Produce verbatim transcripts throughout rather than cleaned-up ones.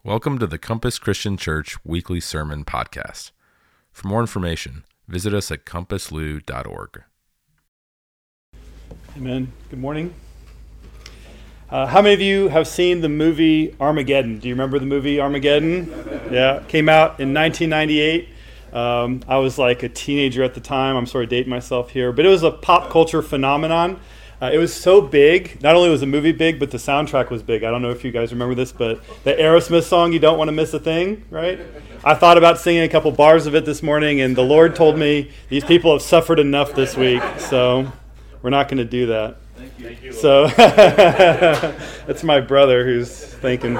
Welcome to the Compass Christian Church Weekly Sermon Podcast. For more information, visit us at compass lu dot org. Amen. Good morning. Uh, how many of you have seen the movie Armageddon? Do you remember the movie Armageddon? Yeah, it came out in nineteen ninety-eight. Um, I was like a teenager at the time. I'm sort of dating myself here. But it was a pop culture phenomenon. Uh, it was so big. Not only was the movie big, but the soundtrack was big. I don't know if you guys remember this, but the Aerosmith song, "You Don't Want to Miss a Thing," right? I thought about singing a couple bars of it this morning, and the Lord told me these people have suffered enough this week, so we're not going to do that. Thank you. Thank you, so that's my brother who's thinking.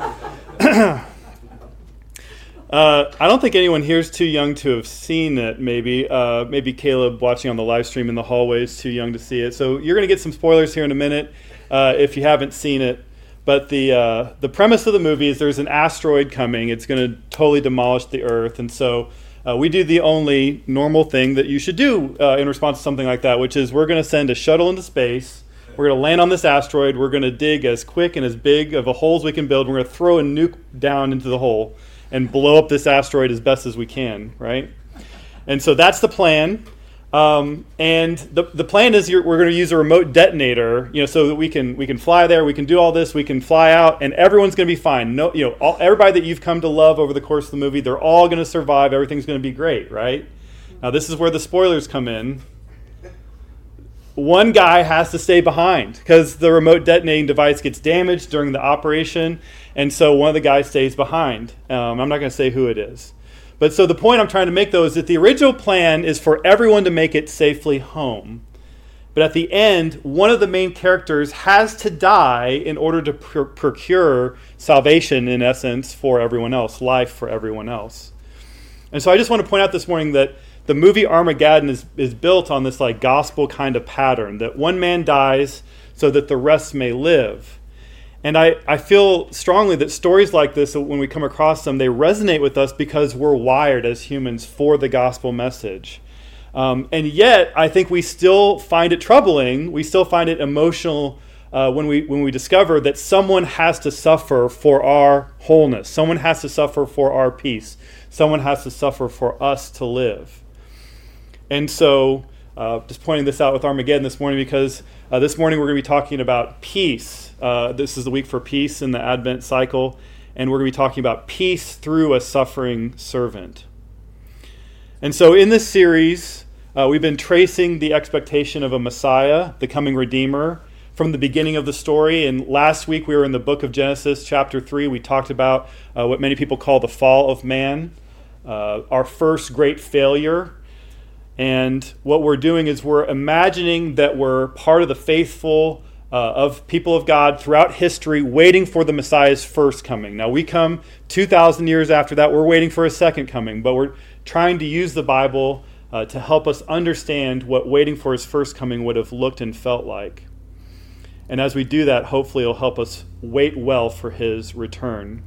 Uh, I don't think anyone here is too young to have seen it, maybe. Uh, maybe Caleb watching on the live stream in the hallway is too young to see it. So you're going to get some spoilers here in a minute uh, if you haven't seen it. But the uh, the premise of the movie is there's an asteroid coming. It's going to totally demolish the Earth. And so uh, we do the only normal thing that you should do uh, in response to something like that, which is we're going to send a shuttle into space. We're going to land on this asteroid. We're going to dig as quick and as big of a hole as we can build. We're going to throw a nuke down into the hole and blow up this asteroid as best as we can, right? And so that's the plan. Um, and the the plan is you're, we're going to use a remote detonator, you know, so that we can we can fly there, we can do all this, we can fly out, and everyone's going to be fine. No, you know, all, everybody that you've come to love over the course of the movie, they're all going to survive. Everything's going to be great, right? Now this is where the spoilers come in. One guy has to stay behind because the remote detonating device gets damaged during the operation, and so one of the guys stays behind. Um, I'm not going to say who it is. But so the point I'm trying to make, though, is that the original plan is for everyone to make it safely home. But at the end, one of the main characters has to die in order to pr- procure salvation, in essence, for everyone else, life for everyone else. And so I just want to point out this morning that the movie Armageddon is, is built on this like gospel kind of pattern, that one man dies so that the rest may live. And I, I feel strongly that stories like this, when we come across them, they resonate with us because we're wired as humans for the gospel message. Um, and yet, I think we still find it troubling. We still find it emotional uh, when we when we discover that someone has to suffer for our wholeness. Someone has to suffer for our peace. Someone has to suffer for us to live. And so, uh, just pointing this out with Armageddon this morning, because uh, this morning we're going to be talking about peace. Uh, this is the week for peace in the Advent cycle, and we're going to be talking about peace through a suffering servant. And so in this series, uh, we've been tracing the expectation of a Messiah, the coming Redeemer, from the beginning of the story. And last week we were in the book of Genesis, chapter three. We talked about uh, what many people call the fall of man, uh, our first great failure. And what we're doing is we're imagining that we're part of the faithful uh, of people of God throughout history, waiting for the Messiah's first coming. Now we come two thousand years after that, we're waiting for a second coming, but we're trying to use the Bible uh, to help us understand what waiting for his first coming would have looked and felt like. And as we do that, hopefully it'll help us wait well for his return.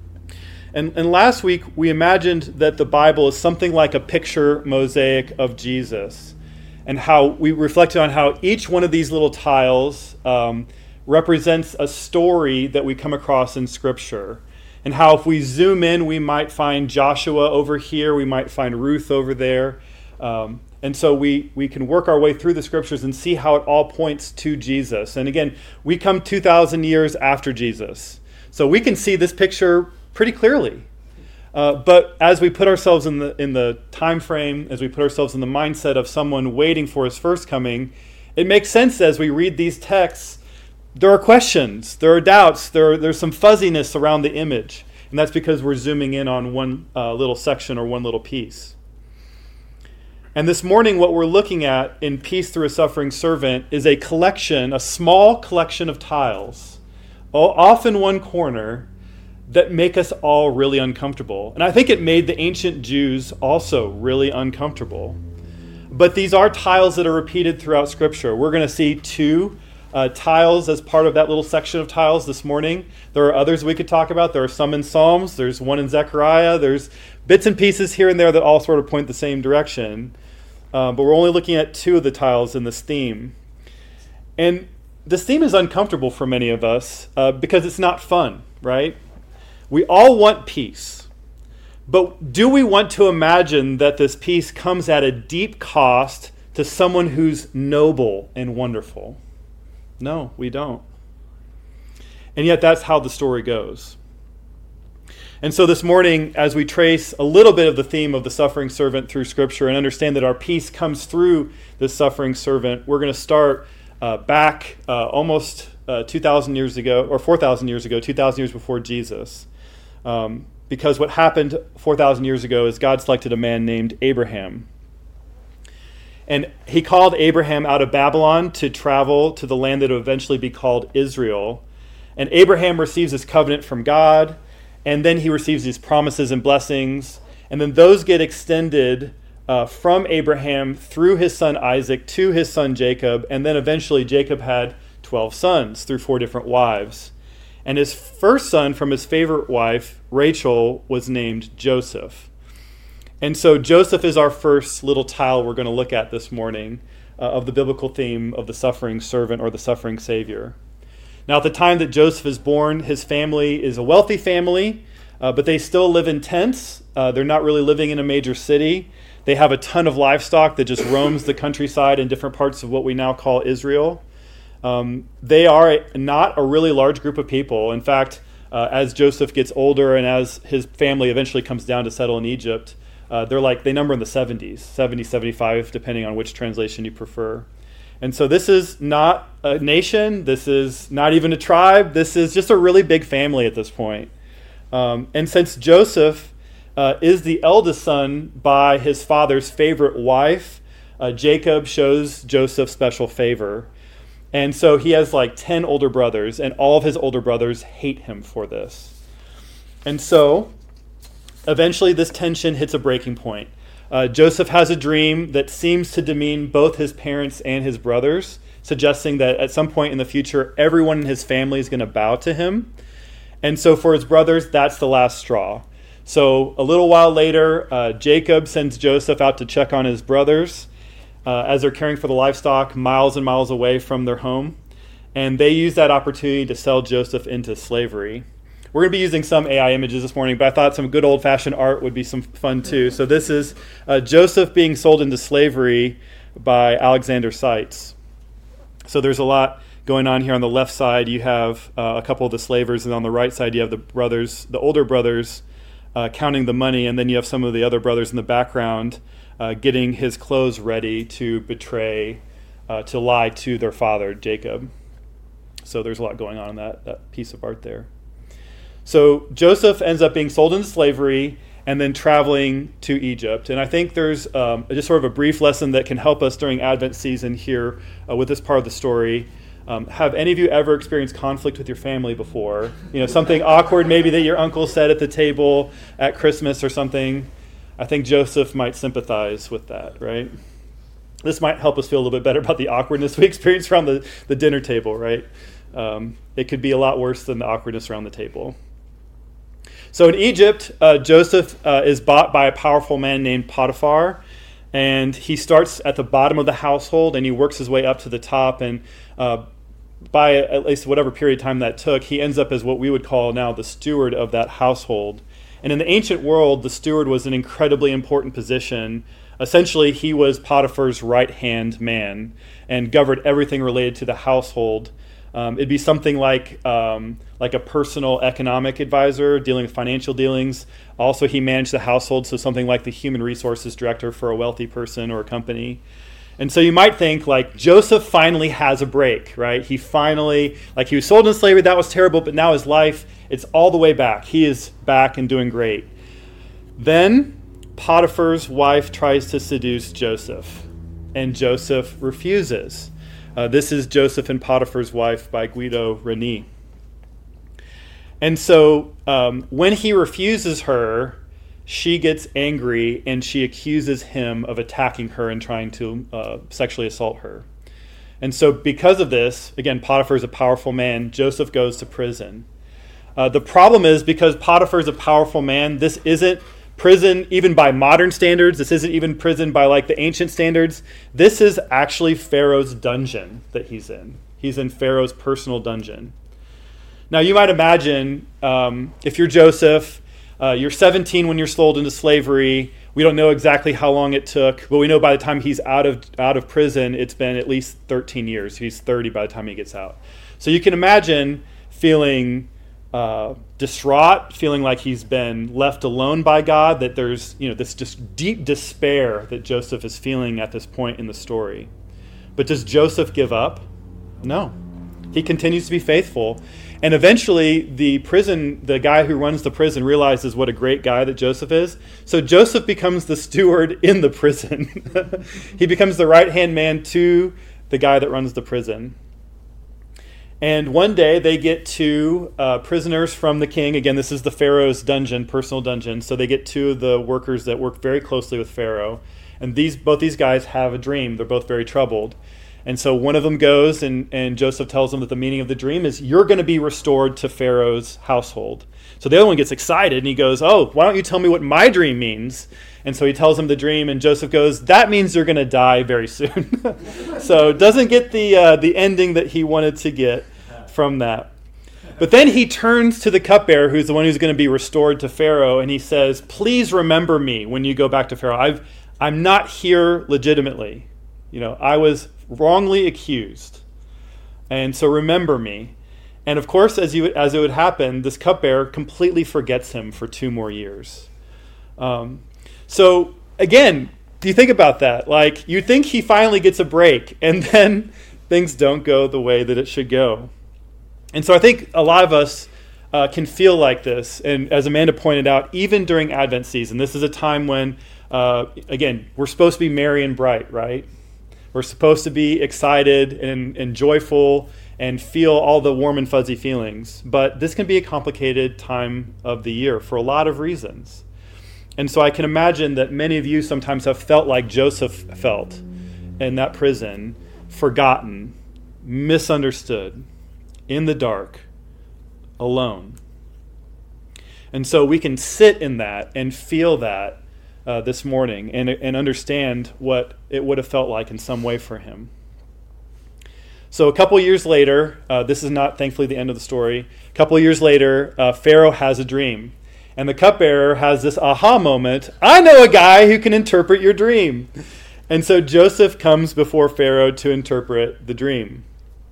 And, and last week, we imagined that the Bible is something like a picture mosaic of Jesus, and how we reflected on how each one of these little tiles um, represents a story that we come across in Scripture, and how if we zoom in, we might find Joshua over here, we might find Ruth over there, um, and so we, we can work our way through the Scriptures and see how it all points to Jesus. And again, we come two thousand years after Jesus, so we can see this picture pretty clearly. Uh, but as we put ourselves in the in the time frame, as we put ourselves in the mindset of someone waiting for his first coming, it makes sense as we read these texts. There are questions, there are doubts, there are, there's some fuzziness around the image. And that's because we're zooming in on one uh, little section or one little piece. And this morning, what we're looking at in Peace Through a Suffering Servant is a collection, a small collection of tiles, off in one corner, that make us all really uncomfortable. And I think it made the ancient Jews also really uncomfortable. But these are tiles that are repeated throughout Scripture. We're going to see two uh, tiles as part of that little section of tiles this morning. There are others we could talk about. There are some in Psalms. There's one in Zechariah. There's bits and pieces here and there that all sort of point the same direction. Uh, but we're only looking at two of the tiles in this theme. And this theme is uncomfortable for many of us uh, because it's not fun, right? We all want peace. But do we want to imagine that this peace comes at a deep cost to someone who's noble and wonderful? No, we don't. And yet that's how the story goes. And so this morning, as we trace a little bit of the theme of the suffering servant through Scripture and understand that our peace comes through this suffering servant, we're going to start uh, back uh, almost uh, two thousand years ago, or four thousand years ago, two thousand years before Jesus. Um, because what happened four thousand years ago is God selected a man named Abraham. And he called Abraham out of Babylon to travel to the land that would eventually be called Israel. And Abraham receives his covenant from God, and then he receives these promises and blessings. And then those get extended uh, from Abraham through his son Isaac to his son Jacob. And then eventually Jacob had twelve sons through four different wives. And his first son from his favorite wife, Rachel, was named Joseph. And so Joseph is our first little tile we're going to look at this morning uh, of the biblical theme of the suffering servant or the suffering savior. Now, at the time that Joseph is born, his family is a wealthy family, uh, but they still live in tents. Uh, they're not really living in a major city. They have a ton of livestock that just roams the countryside in different parts of what we now call Israel. Um, they are not a really large group of people. In fact, uh, as Joseph gets older and as his family eventually comes down to settle in Egypt, uh, they're like, they number in the seventies, seventy, seventy-five, depending on which translation you prefer. And so this is not a nation. This is not even a tribe. This is just a really big family at this point. Um, and since Joseph uh, is the eldest son by his father's favorite wife, uh, Jacob shows Joseph special favor. And so he has like ten older brothers, and all of his older brothers hate him for this. And so eventually this tension hits a breaking point. Uh, Joseph has a dream that seems to demean both his parents and his brothers, suggesting that at some point in the future, everyone in his family is going to bow to him. And so for his brothers, that's the last straw. So a little while later, uh, Jacob sends Joseph out to check on his brothers uh, as they're caring for the livestock miles and miles away from their home. And they use that opportunity to sell Joseph into slavery. We're going to be using some A I images this morning, but I thought some good old-fashioned art would be some fun too. So this is uh, Joseph being sold into slavery by Alexander Seitz. So there's a lot going on here. On the left side, you have uh, a couple of the slavers, and on the right side, you have the brothers, the older brothers, uh, counting the money, and then you have some of the other brothers in the background uh, getting his clothes ready to betray, uh, to lie to their father, Jacob. So there's a lot going on in that, that piece of art there. So Joseph ends up being sold into slavery and then traveling to Egypt. And I think there's um, just sort of a brief lesson that can help us during Advent season here uh, with this part of the story. Um, have any of you ever experienced conflict with your family before? You know, something awkward maybe that your uncle said at the table at Christmas or something. I think Joseph might sympathize with that, right? This might help us feel a little bit better about the awkwardness we experience around the, the dinner table, right? Um, it could be a lot worse than the awkwardness around the table. So in Egypt, uh, Joseph uh, is bought by a powerful man named Potiphar, and he starts at the bottom of the household, and he works his way up to the top, and uh, by at least whatever period of time that took, he ends up as what we would call now the steward of that household. And in the ancient world, the steward was an incredibly important position. Essentially, he was Potiphar's right-hand man and governed everything related to the household. Um, it'd be something like um, like a personal economic advisor dealing with financial dealings. Also, he managed the household, so something like the human resources director for a wealthy person or a company. And so you might think, like, Joseph finally has a break, right? He finally, like, he was sold into slavery, that was terrible, but now his life, it's all the way back. He is back and doing great. Then Potiphar's wife tries to seduce Joseph, and Joseph refuses. Uh, this is Joseph and Potiphar's Wife by Guido Reni. And so um, when he refuses her, she gets angry and she accuses him of attacking her and trying to uh, sexually assault her. And so because of this, again, Potiphar is a powerful man, Joseph goes to prison. Uh, the problem is because Potiphar is a powerful man, this isn't prison even by modern standards. This isn't even prison by like the ancient standards. This is actually Pharaoh's dungeon that he's in. He's in Pharaoh's personal dungeon. Now, you might imagine um, if you're Joseph, uh, you're seventeen when you're sold into slavery. We don't know exactly how long it took, but we know by the time he's out of out of prison, it's been at least thirteen years. He's thirty by the time he gets out. So you can imagine feeling uh, distraught, feeling like he's been left alone by God, that there's, you know, this just deep despair that Joseph is feeling at this point in the story. But does Joseph give up? No. He continues to be faithful. And eventually the prison, the guy who runs the prison realizes what a great guy that Joseph is. So Joseph becomes the steward in the prison. He becomes the right-hand man to the guy that runs the prison. And one day they get two uh, prisoners from the king. Again, this is the Pharaoh's dungeon, personal dungeon. So they get two of the workers that work very closely with Pharaoh. And these both these guys have a dream. They're both very troubled. And so one of them goes and, and Joseph tells them that the meaning of the dream is you're going to be restored to Pharaoh's household. So the other one gets excited and he goes, oh, why don't you tell me what my dream means? And so he tells him the dream and Joseph goes, that means you're going to die very soon. So doesn't get the uh, the ending that he wanted to get from that. But then he turns to the cupbearer, who's the one who's going to be restored to Pharaoh, and he says, please remember me when you go back to Pharaoh. I've, I'm not here legitimately. You know, I was wrongly accused. And so remember me. And of course, as you as it would happen, this cupbearer completely forgets him for two more years. Um, so again, do you think about that? Like, you think he finally gets a break, and then things don't go the way that it should go. And so I think a lot of us uh, can feel like this. And as Amanda pointed out, even during Advent season, this is a time when, uh, again, we're supposed to be merry and bright, right? We're supposed to be excited and, and joyful and feel all the warm and fuzzy feelings. But this can be a complicated time of the year for a lot of reasons. And so I can imagine that many of you sometimes have felt like Joseph felt in that prison, forgotten, misunderstood, in the dark, alone. And so we can sit in that and feel that uh, this morning and, and understand what it would have felt like in some way for him. So a couple years later, uh, this is not thankfully the end of the story. A couple years later, uh, Pharaoh has a dream. And the cupbearer has this aha moment. I know a guy who can interpret your dream. And so Joseph comes before Pharaoh to interpret the dream.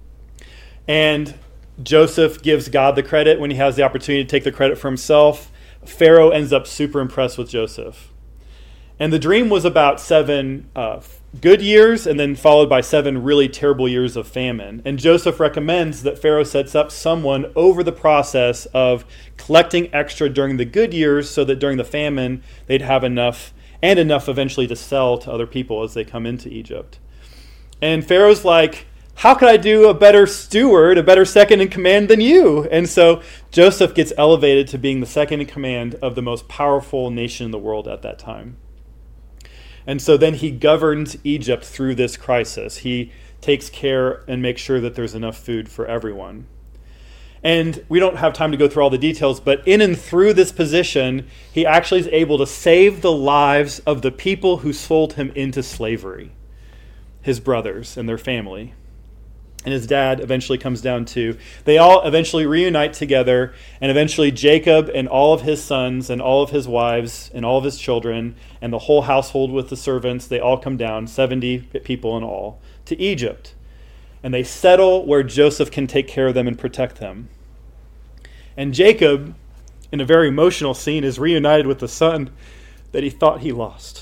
And Joseph gives God the credit when he has the opportunity to take the credit for himself. Pharaoh ends up super impressed with Joseph. And the dream was about seven uh, good years and then followed by seven really terrible years of famine. And Joseph recommends that Pharaoh sets up someone over the process of collecting extra during the good years so that during the famine they'd have enough and enough eventually to sell to other people as they come into Egypt. And Pharaoh's like, how could I do a better steward, a better second in command than you? And so Joseph gets elevated to being the second in command of the most powerful nation in the world at that time. And so then he governs Egypt through this crisis. He takes care and makes sure that there's enough food for everyone. And we don't have time to go through all the details, but in and through this position, he actually is able to save the lives of the people who sold him into slavery, his brothers and their family. And his dad eventually comes down too. They all eventually reunite together, and eventually Jacob and all of his sons and all of his wives and all of his children and the whole household with the servants, they all come down, seventy people in all, to Egypt. And they settle where Joseph can take care of them and protect them. And Jacob, in a very emotional scene, is reunited with the son that he thought he lost.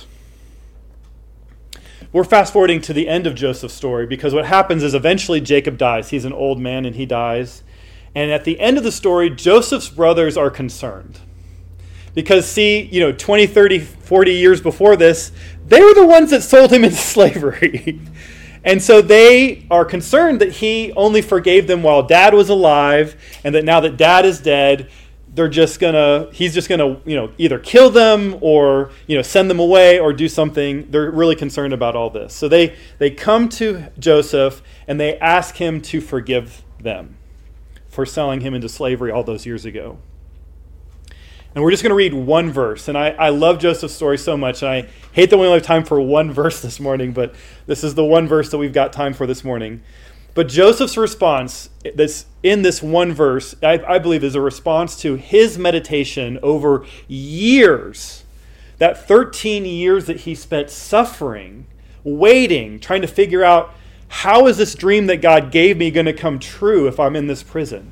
We're fast forwarding to the end of Joseph's story because what happens is eventually Jacob dies. He's an old man and he dies. And at the end of the story, Joseph's brothers are concerned. Because see, you know, twenty, thirty, forty years before this, they were the ones that sold him into slavery. And so they are concerned that he only forgave them while dad was alive and that now that dad is dead, they're just gonna, he's just gonna, you know, either kill them or, you know, send them away or do something. They're really concerned about all this. So they, they come to Joseph and they ask him to forgive them for selling him into slavery all those years ago. And we're just going to read one verse. And I, I love Joseph's story so much. And I hate that we only have time for one verse this morning, but this is the one verse that we've got time for this morning. But Joseph's response that's in this one verse, I, I believe, is a response to his meditation over years. That thirteen years that he spent suffering, waiting, trying to figure out, how is this dream that God gave me going to come true if I'm in this prison?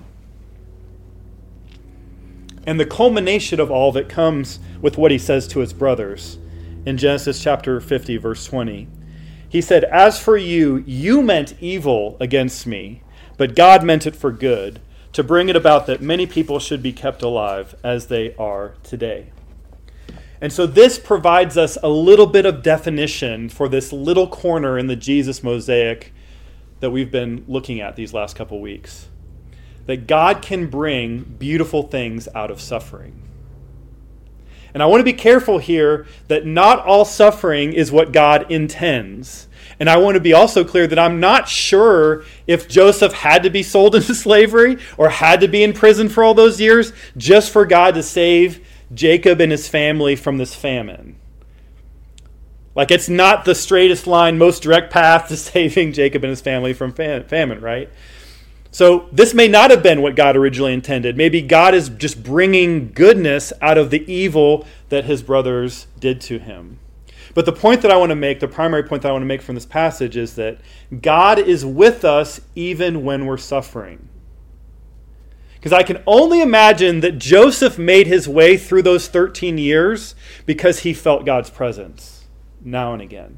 And the culmination of all of it comes with what he says to his brothers in Genesis chapter fifty, verse twenty. He said, "As for you, you meant evil against me, but God meant it for good, to bring it about that many people should be kept alive as they are today." And so this provides us a little bit of definition for this little corner in the Jesus mosaic that we've been looking at these last couple weeks. That God can bring beautiful things out of suffering. And I want to be careful here that not all suffering is what God intends. And I want to be also clear that I'm not sure if Joseph had to be sold into slavery or had to be in prison for all those years just for God to save Jacob and his family from this famine. Like, it's not the straightest line, most direct path to saving Jacob and his family from fam- famine, right? So this may not have been what God originally intended. Maybe God is just bringing goodness out of the evil that his brothers did to him. But the point that I want to make, the primary point that I want to make from this passage is that God is with us even when we're suffering. Because I can only imagine that Joseph made his way through those thirteen years because he felt God's presence now and again.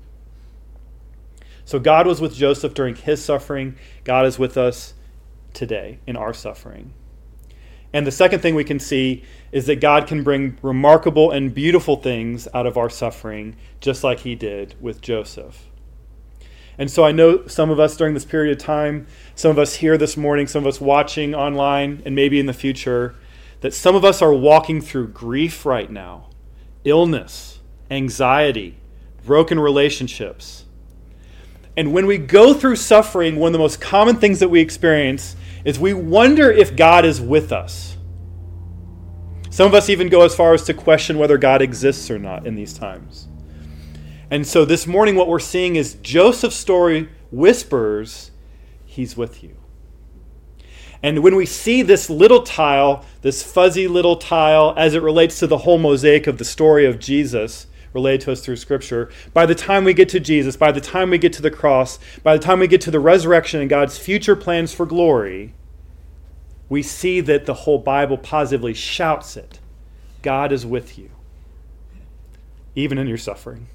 So God was with Joseph during his suffering. God is with us today in our suffering. And the second thing we can see is that God can bring remarkable and beautiful things out of our suffering, just like he did with Joseph. And so I know some of us during this period of time, some of us here this morning, some of us watching online, and maybe in the future, that some of us are walking through grief right now, illness, anxiety, broken relationships. And when we go through suffering, one of the most common things that we experience is we wonder if God is with us. Some of us even go as far as to question whether God exists or not in these times. And so this morning what we're seeing is Joseph's story whispers, he's with you. And when we see this little tile, this fuzzy little tile, as it relates to the whole mosaic of the story of Jesus, related to us through Scripture, by the time we get to Jesus, by the time we get to the cross, by the time we get to the resurrection and God's future plans for glory, we see that the whole Bible positively shouts it. God is with you, even in your suffering.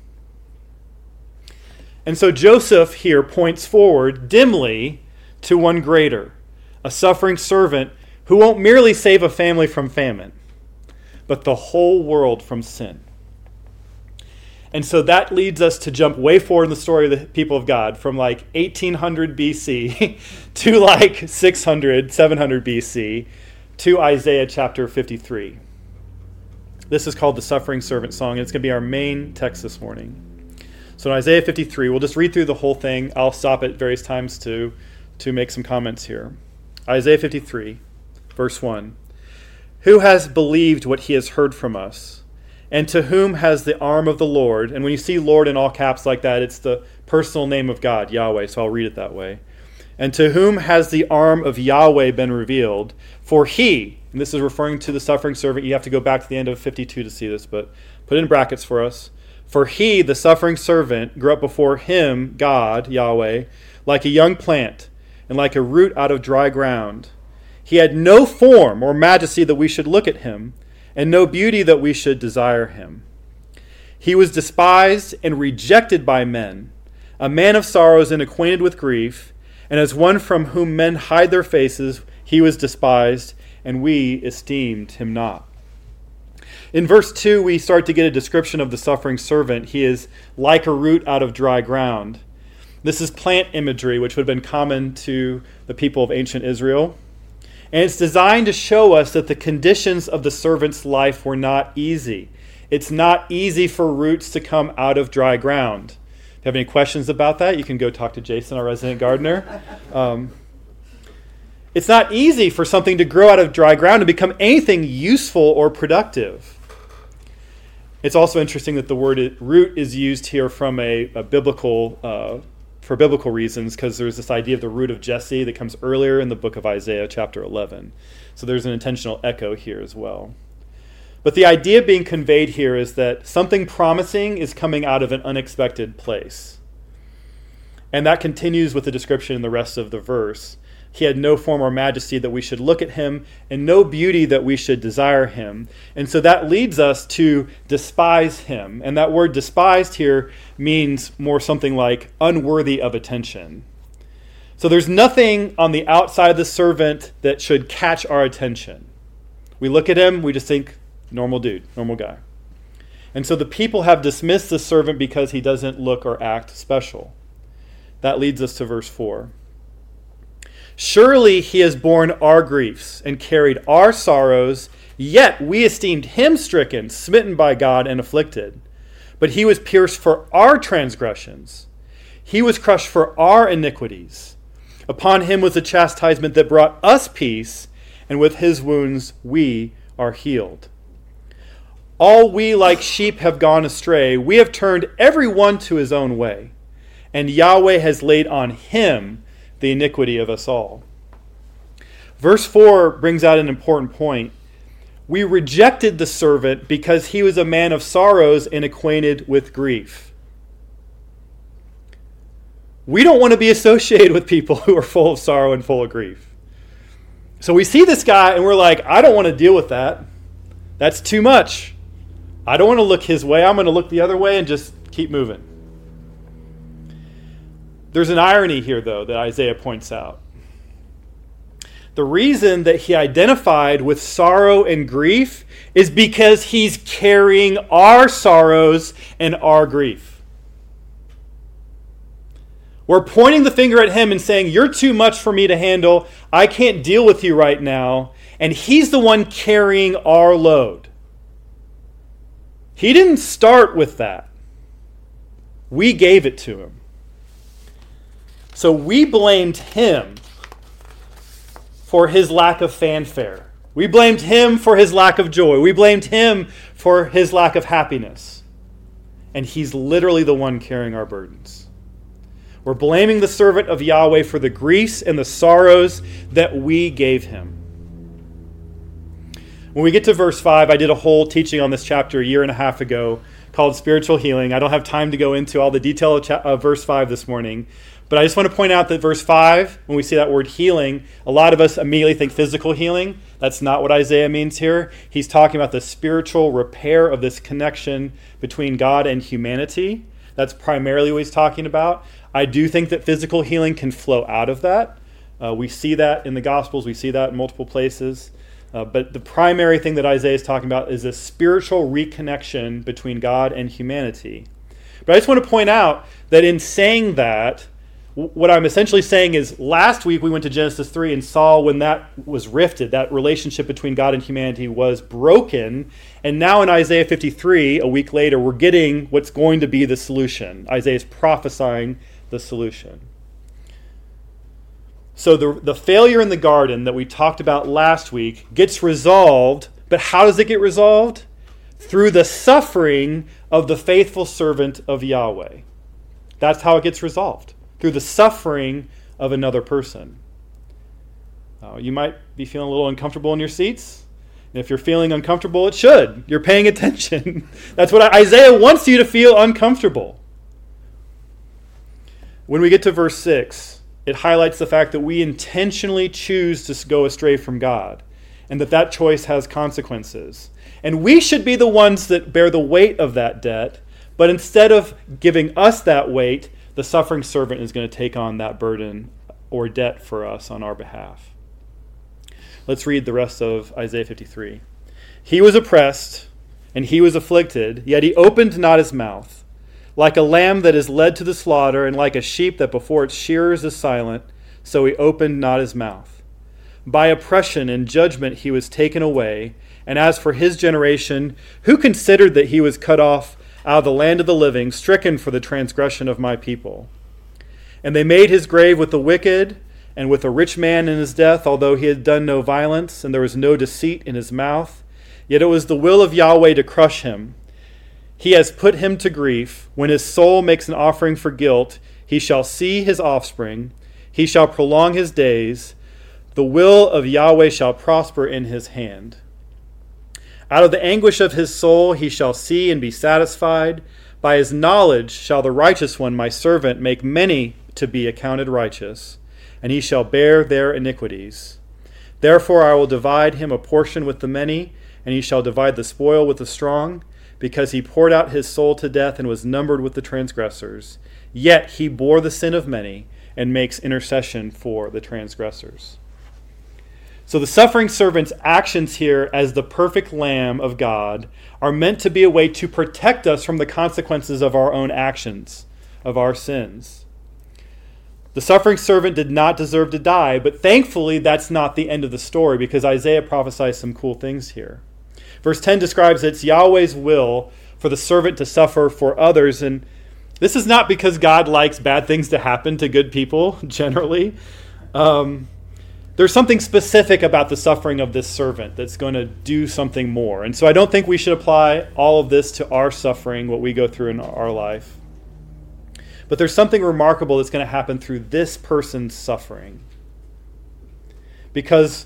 And so Joseph here points forward dimly to one greater, a suffering servant who won't merely save a family from famine, but the whole world from sin. And so that leads us to jump way forward in the story of the people of God from like eighteen hundred B C to like six hundred, seven hundred B C to Isaiah chapter fifty-three. This is called the Suffering Servant Song, and it's going to be our main text this morning. So in Isaiah fifty-three, we'll just read through the whole thing. I'll stop at various times to, to make some comments here. Isaiah fifty-three, verse one. Who has believed what he has heard from us? And to whom has the arm of the Lord, and when you see Lord in all caps like that, it's the personal name of God, Yahweh, so I'll read it that way. And to whom has the arm of Yahweh been revealed? For he, and this is referring to the suffering servant, you have to go back to the end of fifty-two to see this, but put it in brackets for us. For he, the suffering servant, grew up before him, God, Yahweh, like a young plant, and like a root out of dry ground. He had no form or majesty that we should look at him, and no beauty that we should desire him. He was despised and rejected by men, a man of sorrows and acquainted with grief, and as one from whom men hide their faces, he was despised, and we esteemed him not. In verse two, we start to get a description of the suffering servant. He is like a root out of dry ground. This is plant imagery, which would have been common to the people of ancient Israel. And it's designed to show us that the conditions of the servant's life were not easy. It's not easy for roots to come out of dry ground. If you have any questions about that, you can go talk to Jason, our resident gardener. Um, it's not easy for something to grow out of dry ground and become anything useful or productive. It's also interesting that the word root is used here from a, a biblical uh, for biblical reasons, because there's this idea of the root of Jesse that comes earlier in the book of Isaiah, chapter eleven. So there's an intentional echo here as well. But the idea being conveyed here is that something promising is coming out of an unexpected place. And that continues with the description in the rest of the verse. He had no form or majesty that we should look at him, and no beauty that we should desire him. And so that leads us to despise him. And that word despised here means more something like unworthy of attention. So there's nothing on the outside of the servant that should catch our attention. We look at him, we just think, normal dude, normal guy. And so the people have dismissed the servant because he doesn't look or act special. That leads us to verse four. Surely he has borne our griefs and carried our sorrows, yet we esteemed him stricken, smitten by God, and afflicted. But he was pierced for our transgressions. He was crushed for our iniquities. Upon him was the chastisement that brought us peace, and with his wounds we are healed. All we like sheep have gone astray. We have turned every one to his own way, and Yahweh has laid on him the iniquity of us all. Verse four brings out an important point. We rejected the servant because he was a man of sorrows and acquainted with grief. We don't want to be associated with people who are full of sorrow and full of grief. So we see this guy and we're like, I don't want to deal with that. That's too much. I don't want to look his way. I'm going to look the other way and just keep moving. There's an irony here, though, that Isaiah points out. The reason that he identified with sorrow and grief is because he's carrying our sorrows and our grief. We're pointing the finger at him and saying, you're too much for me to handle. I can't deal with you right now. And he's the one carrying our load. He didn't start with that. We gave it to him. So we blamed him for his lack of fanfare. We blamed him for his lack of joy. We blamed him for his lack of happiness. And he's literally the one carrying our burdens. We're blaming the servant of Yahweh for the griefs and the sorrows that we gave him. When we get to verse five, I did a whole teaching on this chapter a year and a half ago called Spiritual Healing. I don't have time to go into all the detail of, cha- of verse five this morning. But I just want to point out that verse five, when we see that word healing, a lot of us immediately think physical healing. That's not what Isaiah means here. He's talking about the spiritual repair of this connection between God and humanity. That's primarily what he's talking about. I do think that physical healing can flow out of that. Uh, we see that in the Gospels. We see that in multiple places. Uh, but the primary thing that Isaiah is talking about is a spiritual reconnection between God and humanity. But I just want to point out that in saying that, what I'm essentially saying is last week we went to Genesis three and saw when that was rifted, that relationship between God and humanity was broken. And now in Isaiah fifty-three, a week later, we're getting what's going to be the solution. Isaiah is prophesying the solution. So the, the failure in the garden that we talked about last week gets resolved. But how does it get resolved? Through the suffering of the faithful servant of Yahweh. That's how it gets resolved. Through the suffering of another person. Uh, you might be feeling a little uncomfortable in your seats. And if you're feeling uncomfortable, it should. You're paying attention. That's what Isaiah wants you to feel uncomfortable. When we get to verse six, it highlights the fact that we intentionally choose to go astray from God. And that that choice has consequences. And we should be the ones that bear the weight of that debt. But instead of giving us that weight, the suffering servant is going to take on that burden or debt for us on our behalf. Let's read the rest of Isaiah fifty-three. He was oppressed and he was afflicted, yet he opened not his mouth. Like a lamb that is led to the slaughter, and like a sheep that before its shearers is silent, so he opened not his mouth. By oppression and judgment he was taken away. And as for his generation, who considered that he was cut off out of the land of the living, stricken for the transgression of my people? And they made his grave with the wicked, and with a rich man in his death, although he had done no violence, and there was no deceit in his mouth. Yet it was the will of Yahweh to crush him. He has put him to grief. When his soul makes an offering for guilt, He shall see his offspring. He shall prolong his days. The will of Yahweh shall prosper in his hand. Out of the anguish of his soul he shall see and be satisfied. By his knowledge shall the righteous one, my servant, make many to be accounted righteous, and he shall bear their iniquities. Therefore I will divide him a portion with the many, and he shall divide the spoil with the strong, because he poured out his soul to death and was numbered with the transgressors. Yet he bore the sin of many and makes intercession for the transgressors. So the suffering servant's actions here as the perfect Lamb of God are meant to be a way to protect us from the consequences of our own actions, of our sins. The suffering servant did not deserve to die, but thankfully that's not the end of the story, because Isaiah prophesies some cool things here. Verse ten describes it's Yahweh's will for the servant to suffer for others, and this is not because God likes bad things to happen to good people, generally. Um, there's something specific about the suffering of this servant that's going to do something more. And so I don't think we should apply all of this to our suffering, what we go through in our life. But there's something remarkable that's going to happen through this person's suffering. Because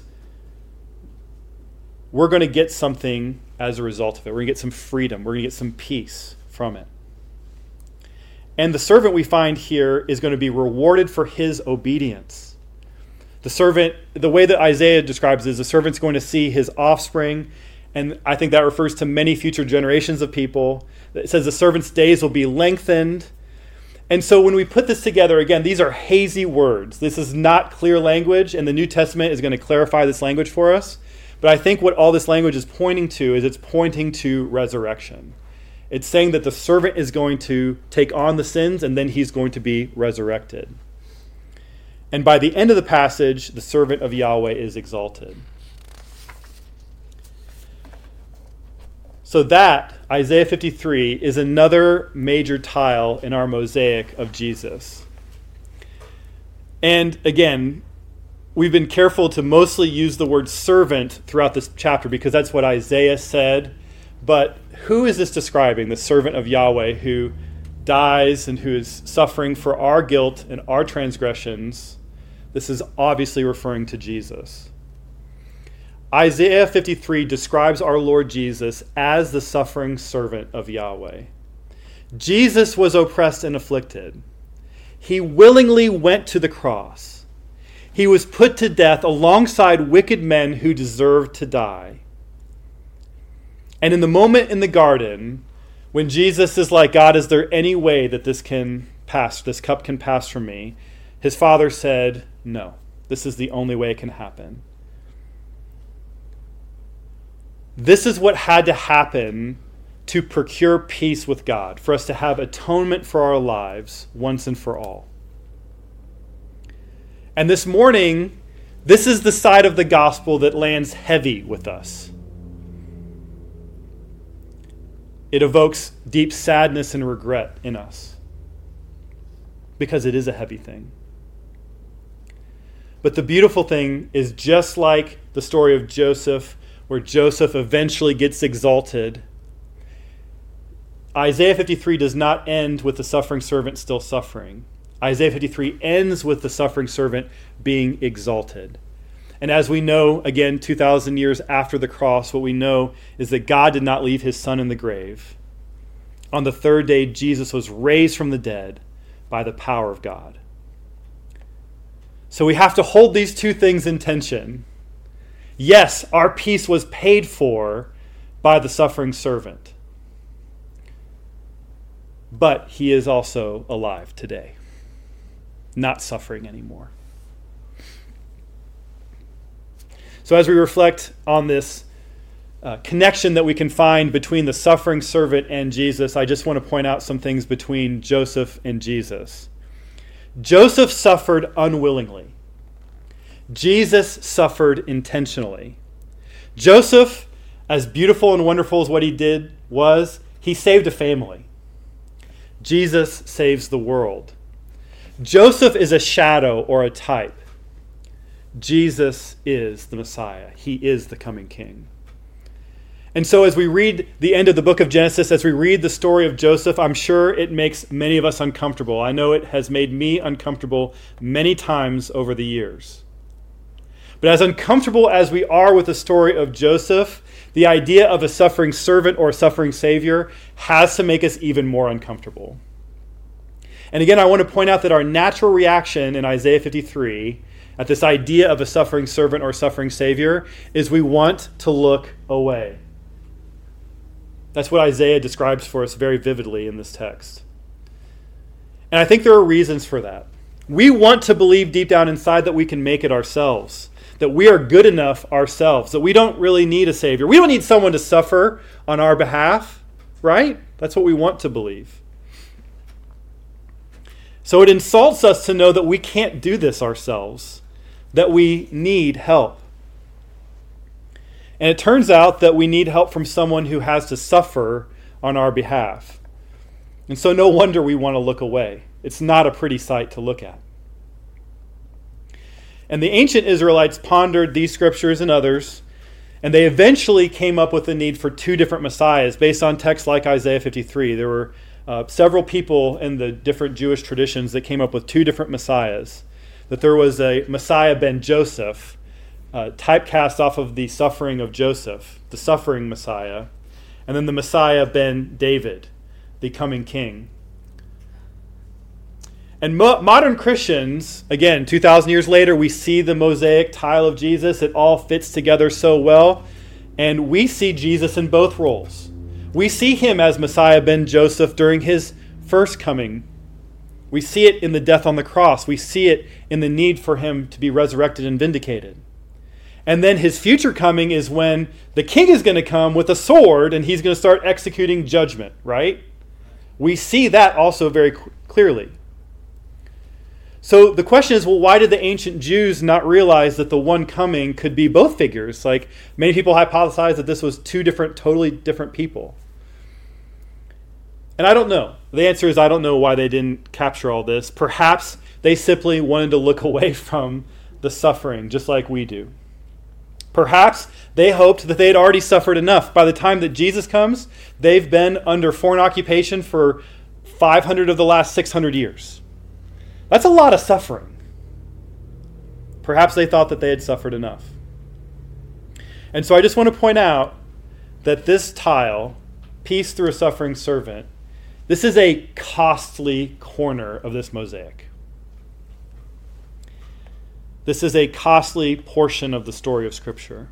we're going to get something as a result of it. We're going to get some freedom. We're going to get some peace from it. And the servant we find here is going to be rewarded for his obedience. The servant, the way that Isaiah describes it is the servant's going to see his offspring, and I think that refers to many future generations of people. It says the servant's days will be lengthened. And so when we put this together, again, these are hazy words. This is not clear language, and the New Testament is going to clarify this language for us. But I think what all this language is pointing to is it's pointing to resurrection. It's saying that the servant is going to take on the sins, and then he's going to be resurrected. And by the end of the passage, the servant of Yahweh is exalted. So that, Isaiah fifty-three, is another major tile in our mosaic of Jesus. And again, we've been careful to mostly use the word servant throughout this chapter because that's what Isaiah said. But who is this describing? The servant of Yahweh who dies and who is suffering for our guilt and our transgressions. This is obviously referring to Jesus. Isaiah fifty-three describes our Lord Jesus as the suffering servant of Yahweh. Jesus was oppressed and afflicted. He willingly went to the cross. He was put to death alongside wicked men who deserved to die. And in the moment in the garden, when Jesus is like, God, is there any way that this can pass, this cup can pass from me? His Father said, no, this is the only way it can happen. This is what had to happen to procure peace with God, for us to have atonement for our lives once and for all. And this morning, this is the side of the gospel that lands heavy with us. It evokes deep sadness and regret in us because it is a heavy thing. But the beautiful thing is, just like the story of Joseph, where Joseph eventually gets exalted, Isaiah fifty-three does not end with the suffering servant still suffering. Isaiah fifty-three ends with the suffering servant being exalted. And as we know, again, two thousand years after the cross, what we know is that God did not leave his son in the grave. On the third day, Jesus was raised from the dead by the power of God. So we have to hold these two things in tension. Yes, our peace was paid for by the suffering servant. But he is also alive today, not suffering anymore. So as we reflect on this uh, connection that we can find between the suffering servant and Jesus, I just want to point out some things between Joseph and Jesus. Joseph suffered unwillingly. Jesus suffered intentionally. Joseph, as beautiful and wonderful as what he did was, he saved a family. Jesus saves the world. Joseph is a shadow or a type. Jesus is the Messiah. He is the coming King. And so as we read the end of the book of Genesis, as we read the story of Joseph, I'm sure it makes many of us uncomfortable. I know it has made me uncomfortable many times over the years. But as uncomfortable as we are with the story of Joseph, the idea of a suffering servant or a suffering savior has to make us even more uncomfortable. And again, I want to point out that our natural reaction in Isaiah fifty-three at this idea of a suffering servant or suffering savior is we want to look away. That's what Isaiah describes for us very vividly in this text. And I think there are reasons for that. We want to believe deep down inside that we can make it ourselves, that we are good enough ourselves, that we don't really need a savior. We don't need someone to suffer on our behalf, right? That's what we want to believe. So it insults us to know that we can't do this ourselves, that we need help. And it turns out that we need help from someone who has to suffer on our behalf. And so no wonder we want to look away. It's not a pretty sight to look at. And the ancient Israelites pondered these scriptures and others, and they eventually came up with the need for two different messiahs based on texts like Isaiah fifty-three. There were uh, several people in the different Jewish traditions that came up with two different messiahs. That there was a Messiah ben Joseph, uh, typecast off of the suffering of Joseph, the suffering Messiah, and then the Messiah ben David, the coming king. And mo- modern Christians, again, two thousand years later, we see the mosaic tile of Jesus. It all fits together so well. And we see Jesus in both roles. We see him as Messiah ben Joseph during his first coming. We see it in the death on the cross. We see it in the need for him to be resurrected and vindicated. And then his future coming is when the king is going to come with a sword and he's going to start executing judgment, right? We see that also very cl- clearly. So the question is, well, why did the ancient Jews not realize that the one coming could be both figures? Like, many people hypothesize that this was two different, totally different people. And I don't know. The answer is I don't know why they didn't capture all this. Perhaps they simply wanted to look away from the suffering, just like we do. Perhaps they hoped that they had already suffered enough. By the time that Jesus comes, they've been under foreign occupation for five hundred of the last six hundred years. That's a lot of suffering. Perhaps they thought that they had suffered enough. And so I just want to point out that this tile, Peace Through a Suffering Servant, this is a costly corner of this mosaic. This is a costly portion of the story of Scripture.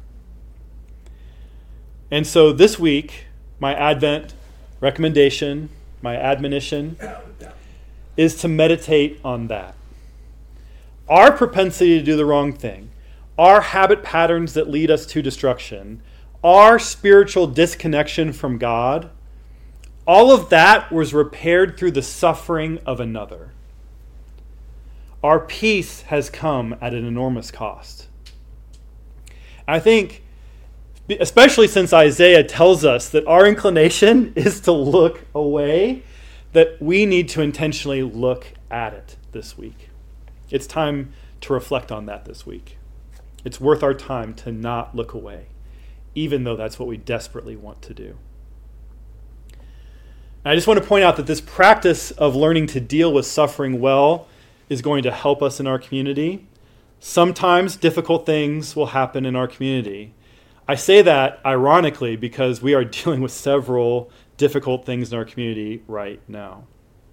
And so this week, my Advent recommendation, my admonition, is to meditate on that. Our propensity to do the wrong thing, our habit patterns that lead us to destruction, our spiritual disconnection from God, all of that was repaired through the suffering of another. Our peace has come at an enormous cost. I think, especially since Isaiah tells us that our inclination is to look away, that we need to intentionally look at it this week. It's time to reflect on that this week. It's worth our time to not look away, even though that's what we desperately want to do. And I just want to point out that this practice of learning to deal with suffering well is going to help us in our community. Sometimes difficult things will happen in our community. I say that ironically because we are dealing with several difficult things in our community right now.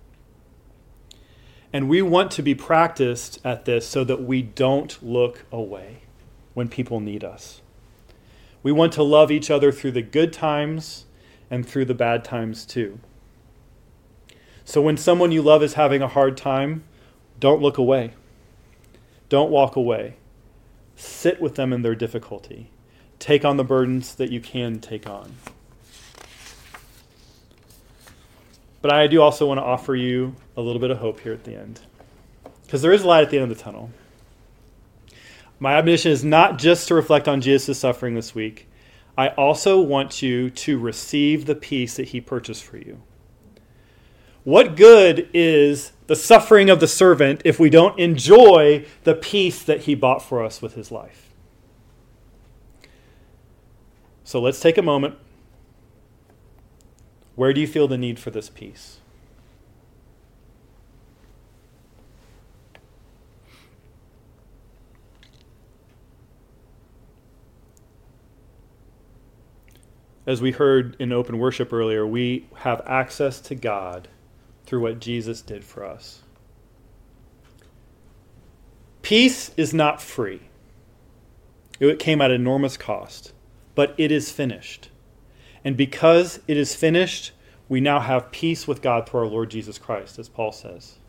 And we want to be practiced at this so that we don't look away when people need us. We want to love each other through the good times and through the bad times too. So when someone you love is having a hard time, don't look away. Don't walk away. Sit with them in their difficulty. Take on the burdens that you can take on. But I do also want to offer you a little bit of hope here at the end. Because there is light at the end of the tunnel. My admonition is not just to reflect on Jesus' suffering this week. I also want you to receive the peace that he purchased for you. What good is the suffering of the servant if we don't enjoy the peace that he bought for us with his life? So let's take a moment Where do you feel the need for this peace? As we heard in open worship earlier, we have access to God through what Jesus did for us. Peace is not free. It came at enormous cost, but it is finished. And because it is finished, we now have peace with God through our Lord Jesus Christ, as Paul says.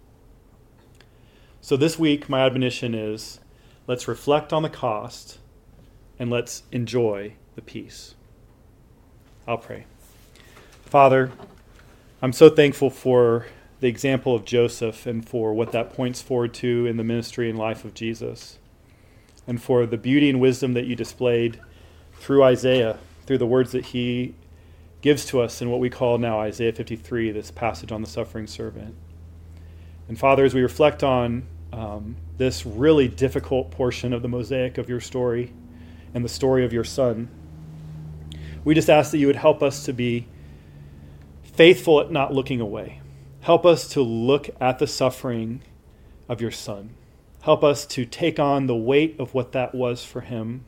So this week, my admonition is, let's reflect on the cost and let's enjoy the peace. I'll pray. Father, I'm so thankful for the example of Joseph and for what that points forward to in the ministry and life of Jesus, and for the beauty and wisdom that you displayed through Isaiah, through the words that he gives to us in what we call now Isaiah fifty-three, this passage on the suffering servant. And Father, as we reflect on um, this really difficult portion of the mosaic of your story and the story of your Son, we just ask that you would help us to be faithful at not looking away. Help us to look at the suffering of your Son. Help us to take on the weight of what that was for him.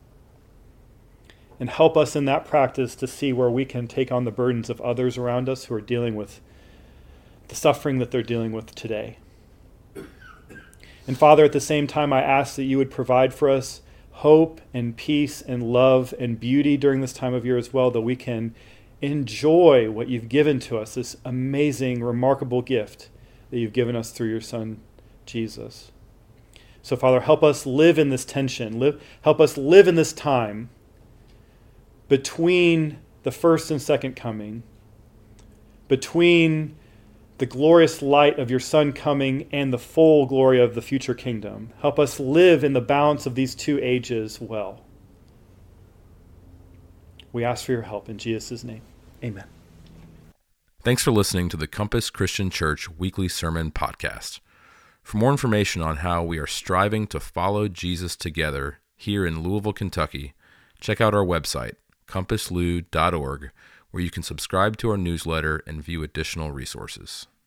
And help us in that practice to see where we can take on the burdens of others around us who are dealing with the suffering that they're dealing with today. And Father, at the same time, I ask that you would provide for us hope and peace and love and beauty during this time of year as well, that we can enjoy what you've given to us, this amazing, remarkable gift that you've given us through your Son, Jesus. So, Father, help us live in this tension. Live, help us live in this time between the first and second coming, between the glorious light of your Son coming and the full glory of the future kingdom. Help us live in the balance of these two ages well. We ask for your help in Jesus' name. Amen. Thanks for listening to the Compass Christian Church Weekly Sermon Podcast. For more information on how we are striving to follow Jesus together here in Louisville, Kentucky, check out our website, compass lou dot org, where you can subscribe to our newsletter and view additional resources.